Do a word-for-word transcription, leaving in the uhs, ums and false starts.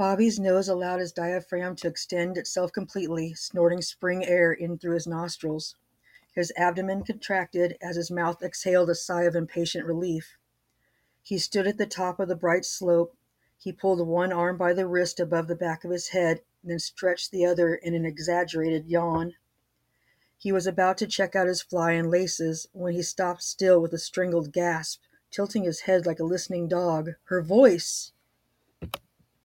Bobby's nose allowed his diaphragm to extend itself completely, snorting spring air in through his nostrils. His abdomen contracted as his mouth exhaled a sigh of impatient relief. He stood at the top of the bright slope. He pulled one arm by the wrist above the back of his head, then stretched the other in an exaggerated yawn. He was about to check out his fly and laces when he stopped still with a strangled gasp, tilting his head like a listening dog. Her voice!